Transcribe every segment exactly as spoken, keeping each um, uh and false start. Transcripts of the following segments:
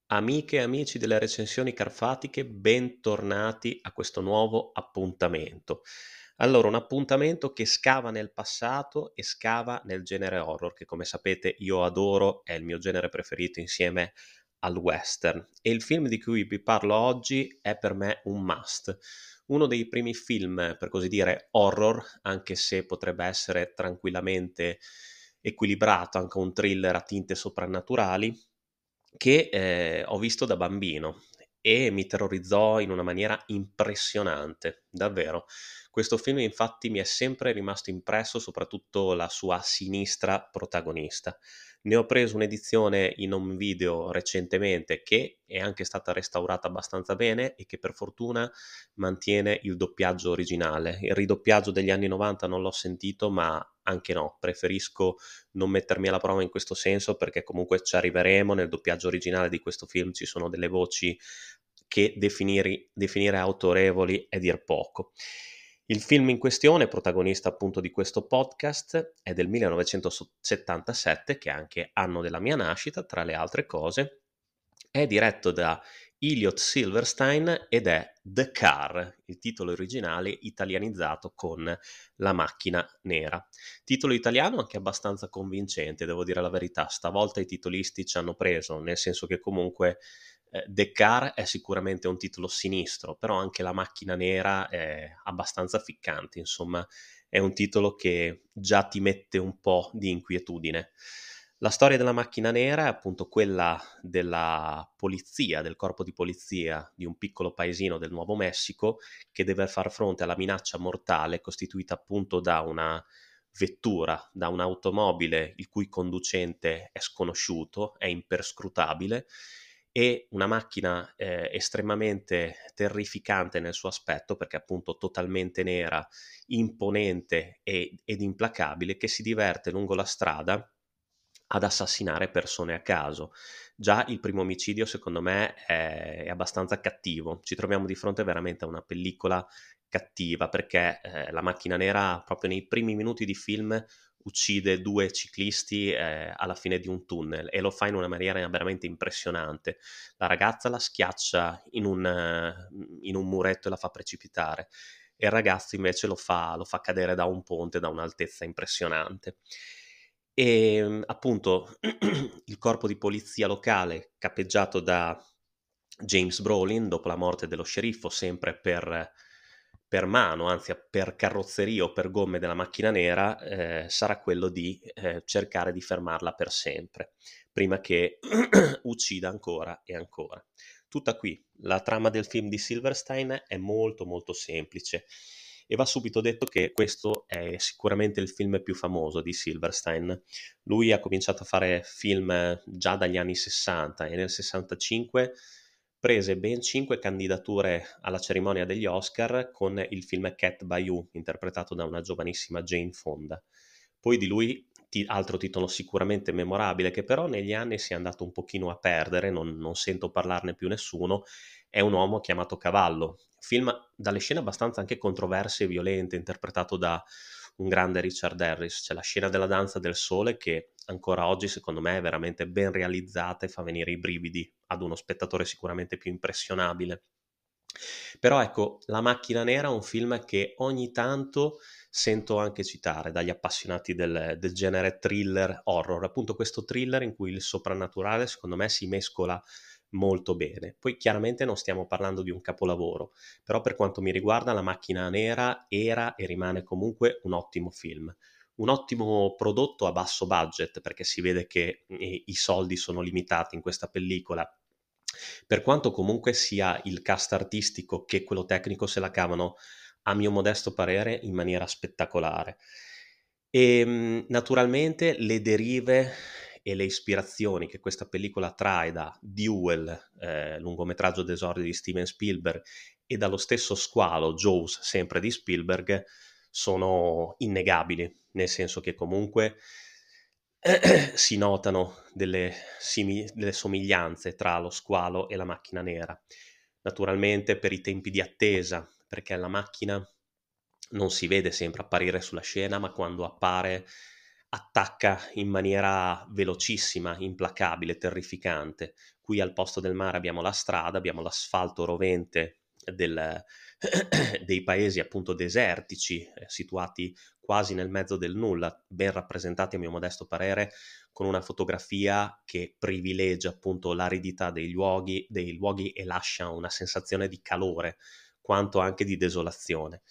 Amiche e amici delle recensioni carfatiche, bentornati a questo nuovo appuntamento. Allora, un appuntamento che scava nel passato e scava nel genere horror, che come sapete io adoro, è il mio genere preferito insieme al western. E il film di cui vi parlo oggi è per me un must. Uno dei primi film, per così dire, horror, anche se potrebbe essere tranquillamente equilibrato, anche un thriller a tinte soprannaturali, che eh, ho visto da bambino e mi terrorizzò in una maniera impressionante, davvero. Questo film infatti mi è sempre rimasto impresso, soprattutto la sua sinistra protagonista. Ne ho preso un'edizione in home video recentemente che è anche stata restaurata abbastanza bene e che per fortuna mantiene il doppiaggio originale. Il ridoppiaggio degli anni novanta non l'ho sentito, ma anche no, preferisco non mettermi alla prova in questo senso perché comunque ci arriveremo. Nel doppiaggio originale di questo film ci sono delle voci che definire, definire autorevoli è dir poco. Il film in questione, protagonista appunto di questo podcast, è del millenovecentosettantasette, che è anche anno della mia nascita, tra le altre cose. È diretto da Elliot Silverstein ed è The Car, il titolo originale italianizzato con La macchina nera. Titolo italiano anche abbastanza convincente, devo dire la verità. Stavolta i titolisti ci hanno preso, nel senso che comunque eh, The Car è sicuramente un titolo sinistro, però anche La macchina nera è abbastanza ficcante, insomma, è un titolo che già ti mette un po' di inquietudine. La storia della macchina nera è appunto quella della polizia, del corpo di polizia di un piccolo paesino del Nuovo Messico che deve far fronte alla minaccia mortale costituita appunto da una vettura, da un'automobile il cui conducente è sconosciuto, è imperscrutabile, e una macchina eh, estremamente terrificante nel suo aspetto perché appunto totalmente nera, imponente e, ed implacabile, che si diverte lungo la strada ad assassinare persone a caso. Già il primo omicidio, secondo me, è, è abbastanza cattivo. Ci troviamo di fronte veramente a una pellicola cattiva perché eh, la macchina nera, proprio nei primi minuti di film, uccide due ciclisti eh, alla fine di un tunnel e lo fa in una maniera veramente impressionante. La ragazza la schiaccia in un, eh, in un muretto e la fa precipitare, e il ragazzo invece lo fa, lo fa cadere da un ponte da un'altezza impressionante. E appunto il corpo di polizia locale, capeggiato da James Brolin, dopo la morte dello sceriffo, sempre per, per mano, anzi per carrozzeria o per gomme della macchina nera, eh, sarà quello di eh, cercare di fermarla per sempre, prima che uccida ancora e ancora. Tutta qui. La trama del film di Silverstein è molto molto semplice e va subito detto che questo è sicuramente il film più famoso di Silverstein. Lui ha cominciato a fare film già dagli anni sessanta e nel sessantacinque prese ben cinque candidature alla cerimonia degli Oscar con il film Cat by You, interpretato da una giovanissima Jane Fonda. Poi di lui ti- altro titolo sicuramente memorabile che però negli anni si è andato un pochino a perdere, non, non sento parlarne più nessuno, è Un uomo chiamato Cavallo, film dalle scene abbastanza anche controverse e violente, interpretato da un grande Richard Harris. C'è la scena della danza del sole che ancora oggi secondo me è veramente ben realizzata e fa venire i brividi ad uno spettatore sicuramente più impressionabile. Però ecco, La macchina nera è un film che ogni tanto sento anche citare dagli appassionati del, del genere thriller horror, appunto questo thriller in cui il soprannaturale secondo me si mescola molto bene. Poi chiaramente non stiamo parlando di un capolavoro, però per quanto mi riguarda La macchina nera era e rimane comunque un ottimo film. Un ottimo prodotto a basso budget, perché si vede che eh, i soldi sono limitati in questa pellicola, per quanto comunque sia il cast artistico che quello tecnico se la cavano, a mio modesto parere, in maniera spettacolare. E mh, naturalmente le derive e le ispirazioni che questa pellicola trae da Duel, eh, lungometraggio d'esordio di Steven Spielberg, e dallo stesso squalo Jaws, sempre di Spielberg, sono innegabili, nel senso che comunque si notano delle, simi- delle somiglianze tra lo squalo e la macchina nera. Naturalmente per i tempi di attesa, perché la macchina non si vede sempre apparire sulla scena, ma quando appare attacca in maniera velocissima, implacabile, terrificante. qui al posto del mare abbiamo la strada, abbiamo l'asfalto rovente del dei paesi appunto desertici, eh, situati quasi nel mezzo del nulla, ben rappresentati a mio modesto parere, con una fotografia che privilegia appunto l'aridità dei luoghi, dei luoghi e lascia una sensazione di calore, quanto anche di desolazione.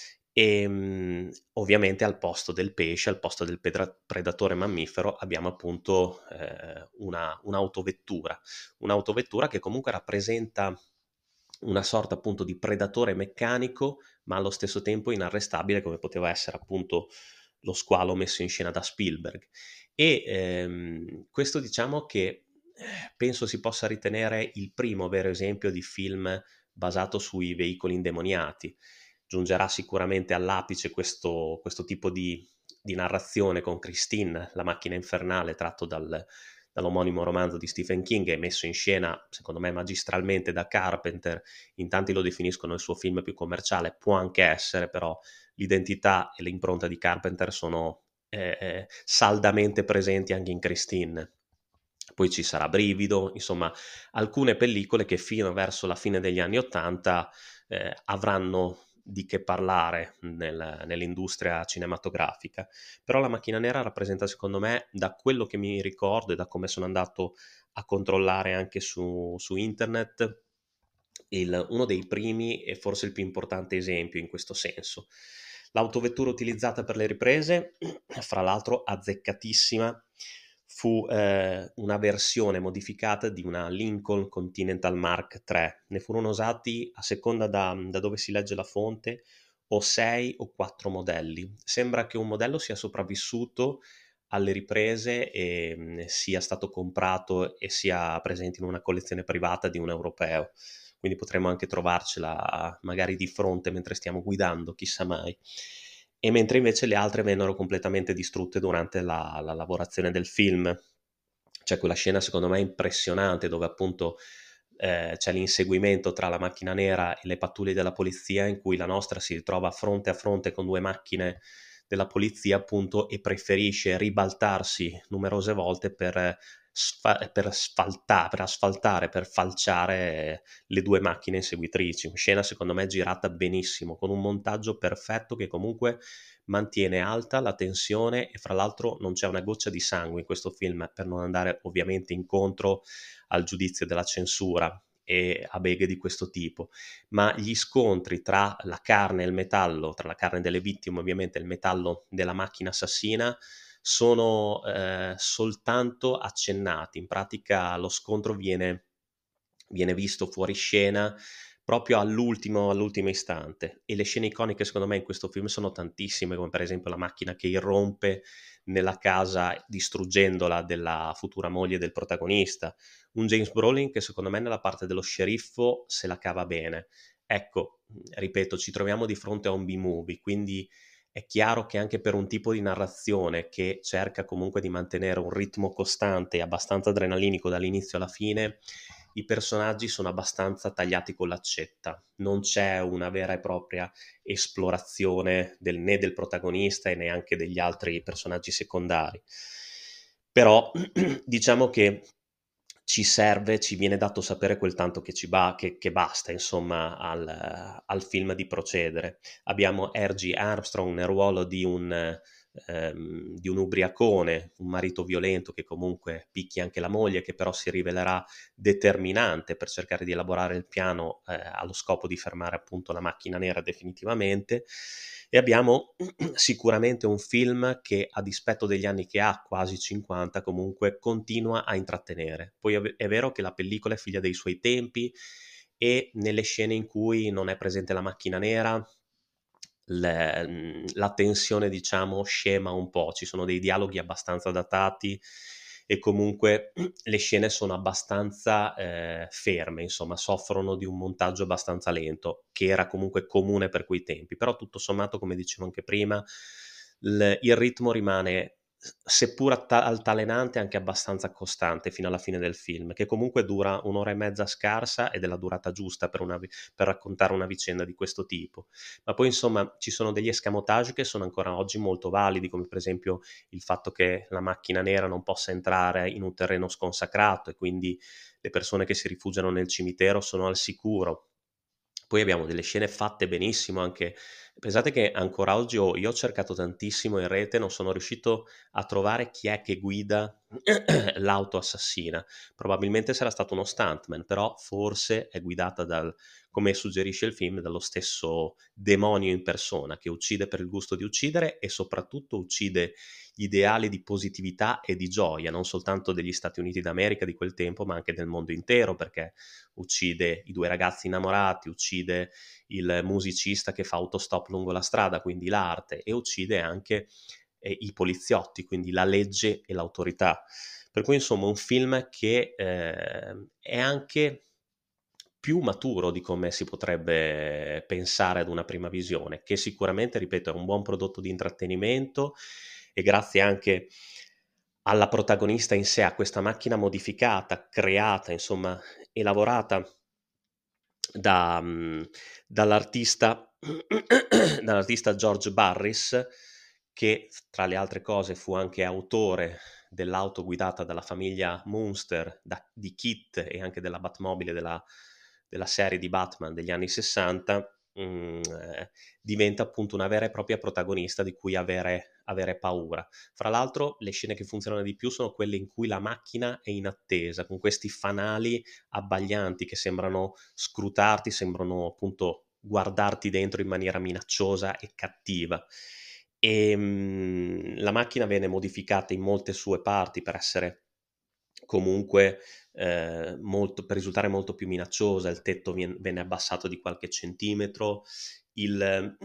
Ehm, ovviamente al posto del pesce, al posto del pedra predatore mammifero abbiamo appunto, ehm, una un'autovettura. Un'autovettura che comunque rappresenta una sorta appunto di predatore meccanico, ma allo stesso tempo inarrestabile come poteva essere appunto lo squalo messo in scena da Spielberg. E, ehm, questo diciamo che, eh, penso si possa ritenere il primo vero esempio di film basato sui veicoli indemoniati. Giungerà sicuramente all'apice questo questo tipo di di narrazione con Christine, la macchina infernale, tratto dal dall'omonimo romanzo di Stephen King e messo in scena, secondo me, magistralmente da Carpenter. In tanti lo definiscono il suo film più commerciale, può anche essere, però l'identità e l'impronta di Carpenter sono eh, eh, saldamente presenti anche in Christine. Poi ci sarà Brivido, insomma, alcune pellicole che fino verso la fine degli anni Ottanta eh, avranno di che parlare nel, nell'industria cinematografica. Però La macchina nera rappresenta, secondo me, da quello che mi ricordo e da come sono andato a controllare anche su, su internet, il, uno dei primi e forse il più importante esempio in questo senso. L'autovettura utilizzata per le riprese, fra l'altro azzeccatissima, fu eh, una versione modificata di una Lincoln Continental Mark tre. Ne furono usati, a seconda da, da dove si legge la fonte, o sei o quattro modelli. Sembra che un modello sia sopravvissuto alle riprese e mh, sia stato comprato e sia presente in una collezione privata di un europeo. Quindi potremmo anche trovarcela magari di fronte mentre stiamo guidando, chissà mai. E mentre invece le altre vennero completamente distrutte durante la, la lavorazione del film. C'è quella scena secondo me impressionante dove appunto eh, c'è l'inseguimento tra la macchina nera e le pattuglie della polizia, in cui la nostra si ritrova fronte a fronte con due macchine della polizia appunto e preferisce ribaltarsi numerose volte per, sfa- per, asfaltare, per asfaltare, per falciare le due macchine inseguitrici. Scena secondo me girata benissimo, con un montaggio perfetto che comunque mantiene alta la tensione e fra l'altro non c'è una goccia di sangue in questo film, per non andare ovviamente incontro al giudizio della censura e a beghe di questo tipo, ma gli scontri tra la carne e il metallo, tra la carne delle vittime ovviamente e il metallo della macchina assassina, sono eh, soltanto accennati. In pratica lo scontro viene, viene visto fuori scena proprio all'ultimo, all'ultimo istante, e le scene iconiche secondo me in questo film sono tantissime, come per esempio la macchina che irrompe nella casa distruggendola della futura moglie del protagonista, un James Brolin che secondo me nella parte dello sceriffo se la cava bene. Ecco, ripeto, ci troviamo di fronte a un B-movie, quindi è chiaro che anche per un tipo di narrazione che cerca comunque di mantenere un ritmo costante e abbastanza adrenalinico dall'inizio alla fine, i personaggi sono abbastanza tagliati con l'accetta, non c'è una vera e propria esplorazione del, né del protagonista e neanche degli altri personaggi secondari. Però diciamo che ci serve, ci viene dato sapere quel tanto che ci ba- che, che basta, insomma, al, al film di procedere. Abbiamo R G Armstrong nel ruolo di un, ehm, di un ubriacone, un marito violento che comunque picchia anche la moglie, che però si rivelerà determinante per cercare di elaborare il piano eh, allo scopo di fermare appunto la macchina nera definitivamente. E abbiamo sicuramente un film che, a dispetto degli anni che ha, quasi cinquanta, comunque continua a intrattenere. Poi è vero che la pellicola è figlia dei suoi tempi e nelle scene in cui non è presente la macchina nera, le, la tensione diciamo scema un po', ci sono dei dialoghi abbastanza datati e comunque le scene sono abbastanza eh, ferme, insomma soffrono di un montaggio abbastanza lento che era comunque comune per quei tempi, però tutto sommato, come dicevo anche prima, il, il ritmo rimane s seppur atta altalenante, anche abbastanza costante fino alla fine del film, che comunque dura un' ora e mezza scarsa ed è la durata giusta per una vi per raccontare una vicenda di questo tipo. Ma poi insomma ci sono degli escamotage che sono ancora oggi molto validi, come per esempio il fatto che la macchina nera non possa entrare in un terreno sconsacrato e quindi le persone che si rifugiano nel cimitero sono al sicuro. Poi abbiamo delle scene fatte benissimo anche. Pensate che ancora oggi ho io ho cercato tantissimo in rete, non sono riuscito a trovare chi è che guida l'auto assassina. Probabilmente sarà stato uno stuntman, però forse è guidata dal, come suggerisce il film, dallo stesso demonio in persona, che uccide per il gusto di uccidere e soprattutto uccide gli ideali di positività e di gioia, non soltanto degli Stati Uniti d'America di quel tempo, ma anche del mondo intero, perché uccide i due ragazzi innamorati, uccide il musicista che fa autostop lungo la strada, quindi l'arte, e uccide anche eh, i poliziotti, quindi la legge e l'autorità. Per cui insomma un film che eh, è anche più maturo di come si potrebbe pensare ad una prima visione, che sicuramente, ripeto, è un buon prodotto di intrattenimento e grazie anche alla protagonista in sé, a questa macchina modificata, creata, insomma, e lavorata da, mhmm, dall'artista dall'artista George Barris, che f tra le altre cose fu anche autore dell'auto guidata dalla famiglia Munster, da di Kit e anche della Batmobile della della serie di Batman degli anni 'sessanta, mhmm, ehm, diventa appunto una vera e propria protagonista di cui avere avere paura. Fra l'altro le scene che funzionano di più sono quelle in cui la macchina è in attesa, con questi fanali abbaglianti che sembrano scrutarti, sembrano appunto guardarti dentro in maniera minacciosa e cattiva. Ehm, la macchina venne modificata in molte sue parti per essere comunque ehm, molto per risultare molto più minacciosa, il tetto vien venne abbassato di qualche centimetro, il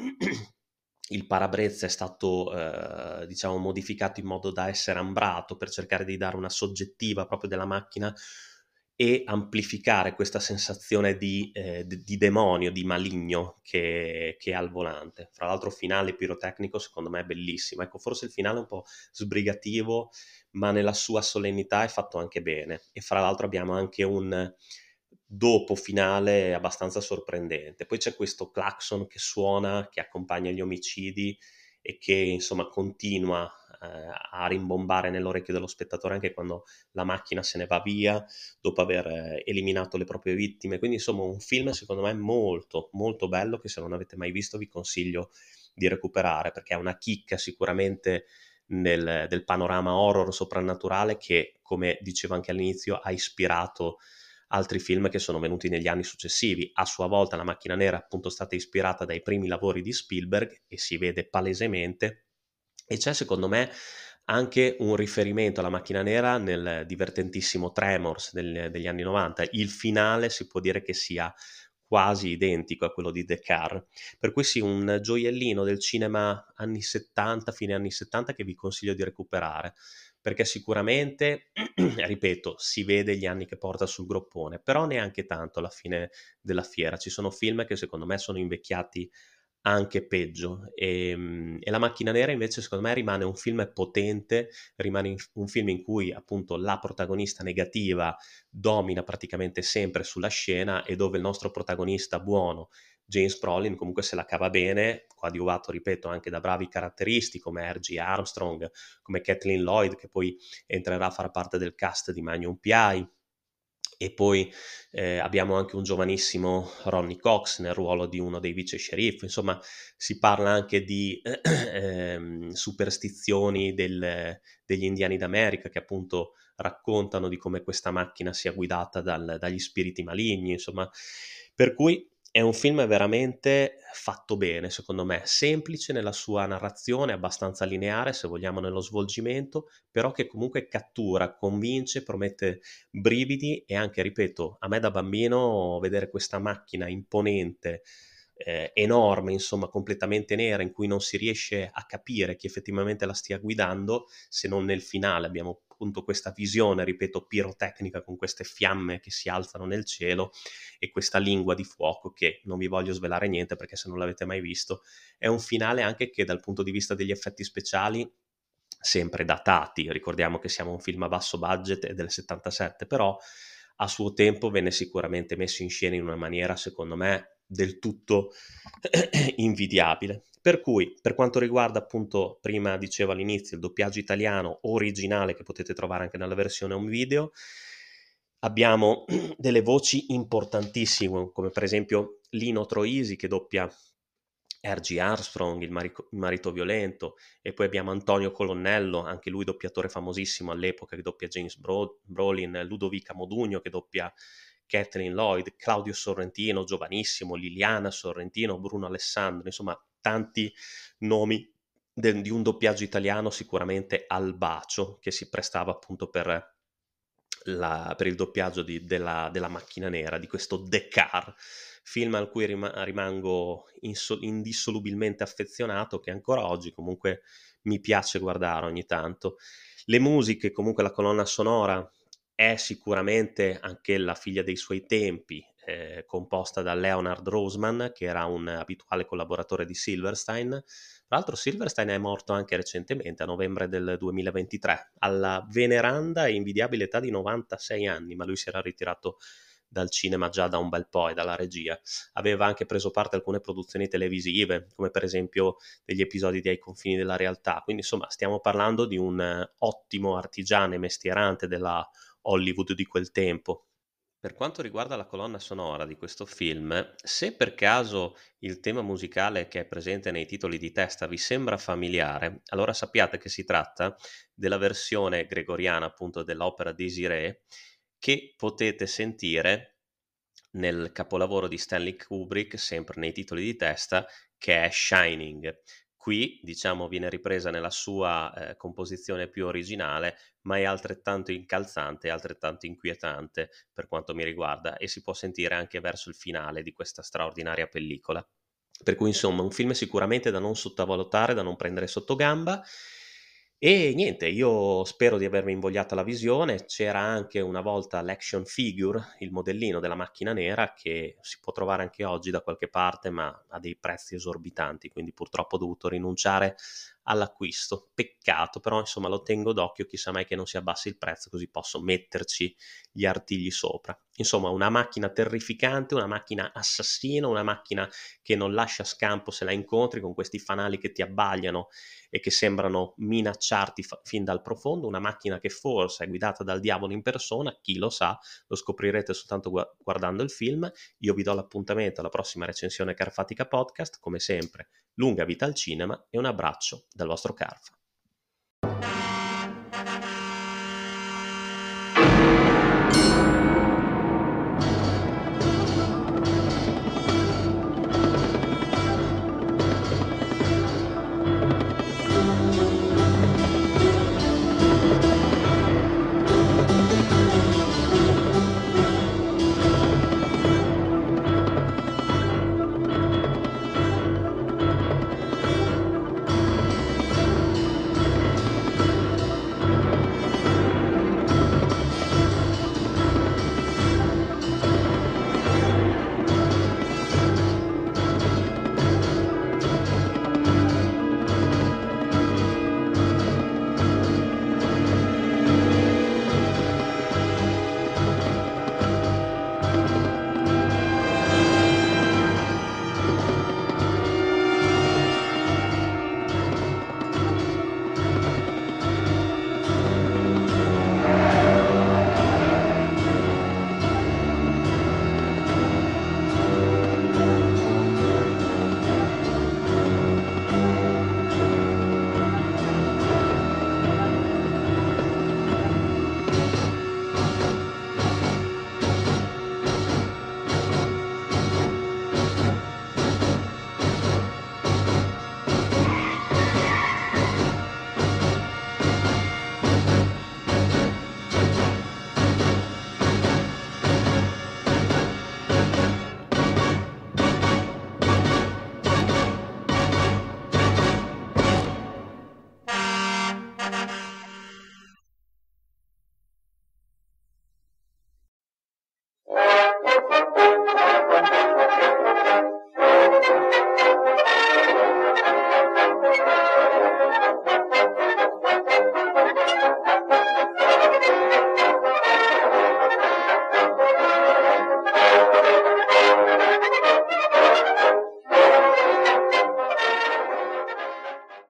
il parabrezza è stato, ehm, diciamo modificato in modo da essere ambrato per cercare di dare una soggettiva proprio della macchina e amplificare questa sensazione di ehm, d di demonio, di maligno che che ha al volante. Fra l'altro finale pirotecnico secondo me è bellissimo. Ecco, forse il finale è un po' sbrigativo, ma nella sua solennità è fatto anche bene. E fra l'altro abbiamo anche un dopo finale abbastanza sorprendente. Poi c'è questo clacson che suona, che accompagna gli omicidi e che insomma continua eh, a rimbombare nell'orecchio dello spettatore anche quando la macchina se ne va via dopo aver eh, eliminato le proprie vittime. Quindi insomma un film secondo me molto molto bello che se non avete mai visto vi consiglio di recuperare perché è una chicca sicuramente nel, del panorama horror soprannaturale che, come dicevo anche all'inizio, ha ispirato altri film che sono venuti negli anni successivi. A sua volta La macchina nera è appunto stata ispirata dai primi lavori di Spielberg e si vede palesemente, e c'è secondo me anche un riferimento alla macchina nera nel divertentissimo Tremors del- degli anni novanta. Il finale si può dire che sia quasi identico a quello di The Car, per cui sì, un gioiellino del cinema anni settanta, fine anni settanta che vi consiglio di recuperare, perché sicuramente, ripeto, si vede gli anni che porta sul groppone, però neanche tanto alla fine della fiera. Ci sono film che secondo me sono invecchiati anche peggio. Ehm, e La macchina nera invece secondo me rimane un film potente, rimane in un film in cui appunto la protagonista negativa domina praticamente sempre sulla scena e dove il nostro protagonista buono, James Brolin, comunque se la cava bene, coadiuvato, ripeto, anche da bravi caratteristi come R G. Armstrong, come Kathleen Lloyd, che poi entrerà a far parte del cast di Magnum P I, e poi eh, abbiamo anche un giovanissimo Ronnie Cox nel ruolo di uno dei vice sceriffo. Insomma, si parla anche di ehm, superstizioni del- degli indiani d'America che appunto raccontano di come questa macchina sia guidata dal- dagli spiriti maligni, insomma, per cui è un film veramente fatto bene, secondo me, semplice nella sua narrazione, abbastanza lineare, se vogliamo, nello svolgimento, però che comunque cattura, convince, promette brividi e anche, ripeto, a me da bambino vedere questa macchina imponente, eh, enorme, insomma, completamente nera, in cui non si riesce a capire chi effettivamente la stia guidando, se non nel finale abbiamo appunto questa visione, ripeto, pirotecnica con queste fiamme che si alzano nel cielo e questa lingua di fuoco che non vi voglio svelare niente perché se non l'avete mai visto, è un finale anche che dal punto di vista degli effetti speciali sempre datati. Ricordiamo che siamo un film a basso budget, è del settantasette, però a suo tempo venne sicuramente messo in scena in una maniera, secondo me, del tutto invidiabile. Per cui, per quanto riguarda appunto, prima dicevo all'inizio, il doppiaggio italiano originale che potete trovare anche nella versione home video, abbiamo delle voci importantissime, come per esempio Lino Troisi che doppia R G. Armstrong, il, marico- il marito violento, e poi abbiamo Antonio Colonnello, anche lui doppiatore famosissimo all'epoca, che doppia James Bro- Brolin, Ludovica Modugno che doppia Kathleen Lloyd, Claudio Sorrentino, giovanissimo, Liliana Sorrentino, Bruno Alessandro, insomma tanti nomi del- di un doppiaggio italiano sicuramente al bacio, che si prestava appunto per, la- per il doppiaggio di- della, della Macchina Nera, di questo The Car, film al cui rima- rimango inso- indissolubilmente affezionato, che ancora oggi comunque mi piace guardare ogni tanto. Le musiche, comunque la colonna sonora è sicuramente anche la figlia dei suoi tempi, eh, composta da Leonard Roseman, che era un abituale collaboratore di Silverstein. Tra l'altro Silverstein è morto anche recentemente, a novembre del duemilaventitré, alla veneranda e invidiabile età di novantasei anni, ma lui si era ritirato dal cinema già da un bel po' e dalla regia. Aveva anche preso parte a alcune produzioni televisive, come per esempio degli episodi di Ai confini della realtà. Quindi insomma stiamo parlando di un eh, ottimo artigiano e mestierante della Hollywood di quel tempo. Per quanto riguarda la colonna sonora di questo film, se per caso il tema musicale che è presente nei titoli di testa vi sembra familiare, allora sappiate che si tratta della versione gregoriana appunto dell'opera Désirée, che potete sentire nel capolavoro di Stanley Kubrick, sempre nei titoli di testa, che è Shining. Qui, diciamo, viene ripresa nella sua eh, composizione più originale, ma è altrettanto incalzante e altrettanto inquietante per quanto mi riguarda, e si può sentire anche verso il finale di questa straordinaria pellicola. Per cui, insomma, un film sicuramente da non sottovalutare, da non prendere sotto gamba. E niente, io spero di avermi invogliato la visione. C'era anche una volta l'action figure, il modellino della Macchina Nera, che si può trovare anche oggi da qualche parte, ma a dei prezzi esorbitanti, quindi purtroppo ho dovuto rinunciare all'acquisto. Peccato, però insomma lo tengo d'occhio, chissà mai che non si abbassi il prezzo, così posso metterci gli artigli sopra. Insomma, una macchina terrificante, una macchina assassina, una macchina che non lascia scampo se la incontri, con questi fanali che ti abbagliano e che sembrano minacciarti fa- fin dal profondo, una macchina che forse è guidata dal diavolo in persona, chi lo sa, lo scoprirete soltanto gu- guardando il film. Io vi do l'appuntamento alla prossima recensione Carfatica Podcast, come sempre, lunga vita al cinema e un abbraccio dal vostro Carfa.